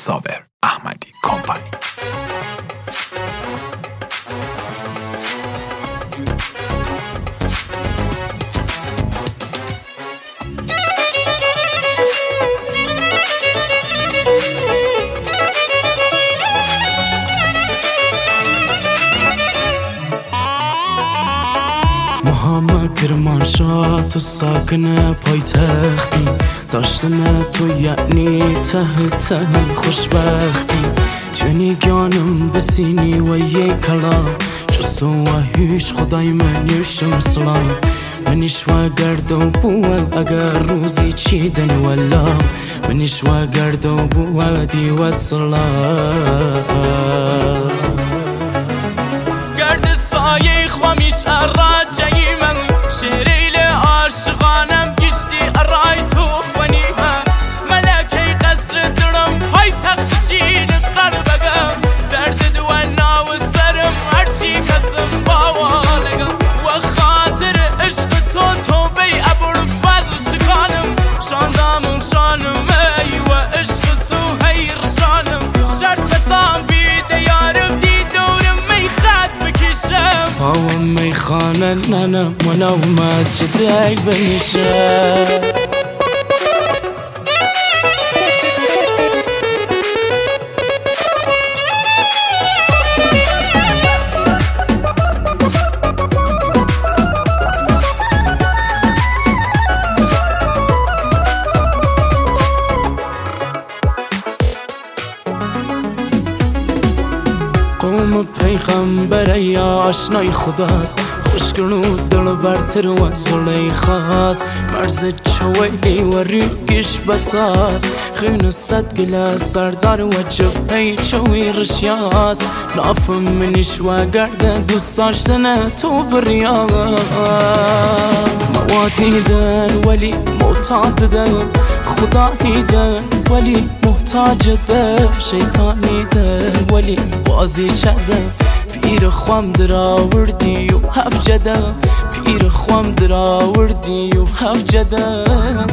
صابر احمدی کمپانی. محمد کرمانشاه تو ساکن پایتختی، داشتن تو یعنی ته ته خوشبختی. جنی گانم بسینی و یک کلام، جز تو و هیچ خدای من یوشم سلام. منیش و گرد و بوه اگر روزی چیدن ولا، منیش و گرد و بوه دی و سلام. گرد سایه خوامیش اراجعی من، شریل عاشقانم گشتی ارای تو خونی من. ملکه قصر درم های تختشین قلبگم، درد دوانا و سرم هرچی کسم باوالگم. و خاطر عشق تو بی ابوالفضل شخانم، شاندامم شانم ای و عشق تو هی رشانم. شرط بسام بیده یارم دی دورم می خط بکشم، پاوم می خانه ننم منو مسجد ای بنشم. قوم پیغمبر یا آشنای خداست، خوشگلو دل برتر و زلیخاست. مرز چویلی و ریگش بساز، خین صد گلاس سردار و جبهی چوی رشیاست. نافم منیش و گرد دوست داشتن تو بریاست. مواد نیدن ولی معتاد دم، خدا نیدن ولی محتاج دم. شیطانی دم ولی بازی چدم، پیر خوام در آوردی و هفت جدم. پیر خوام در آوردی و هفت جدم.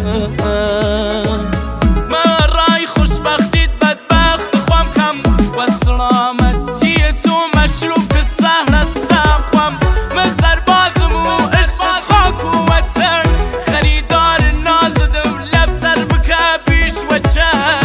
من رای خوشبختیت بدبخت خوام کم، و سلامتی تو مشروب که سهل هستم خوام. من سربازم و عشق خاک و وطن، خریدار نازدم لبتر بکه پیش و چند.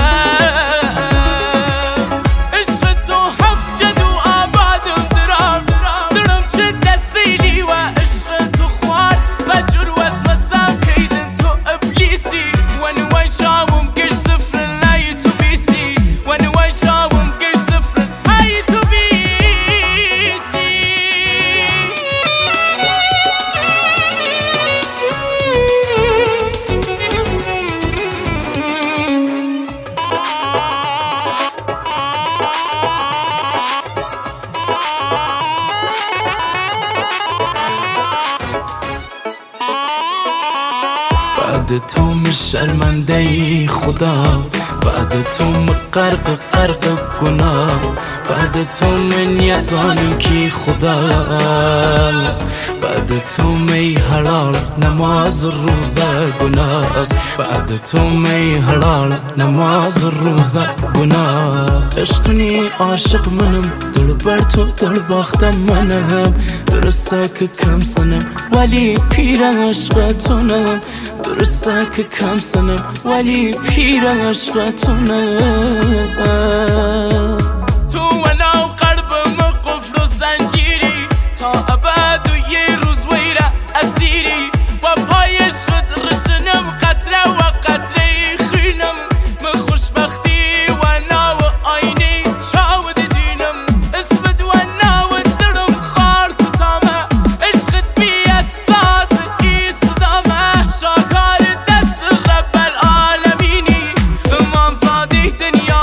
بعد تو شرمنده ای خدا، بعد تو غرق گناه. بعد تو من یزانم کی خداست، بعد تو می حلال نماز روزه گناست. بعد تو می حلال نماز روزه گناه. اشتونی عاشق منم، دل بر تو دل باختم منم. درسته که کم سنم ولی پیر عشقتونم. درسته که کم سنم ولی پیر عشقتونم. تو و ناو قلبم قفل و زنجیری، تا ابد و یه روز ویره اسیری. و پای عشقت رشنم قطره و قطره خینم. من خوشبختی و ناو آینی چاود دینم. اسمت و ناو درم خار کتامه، عشقت بی اساس ای صدامه. شاکار دست رب العالمینی، امام زاده دنیا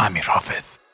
امیر حافظ.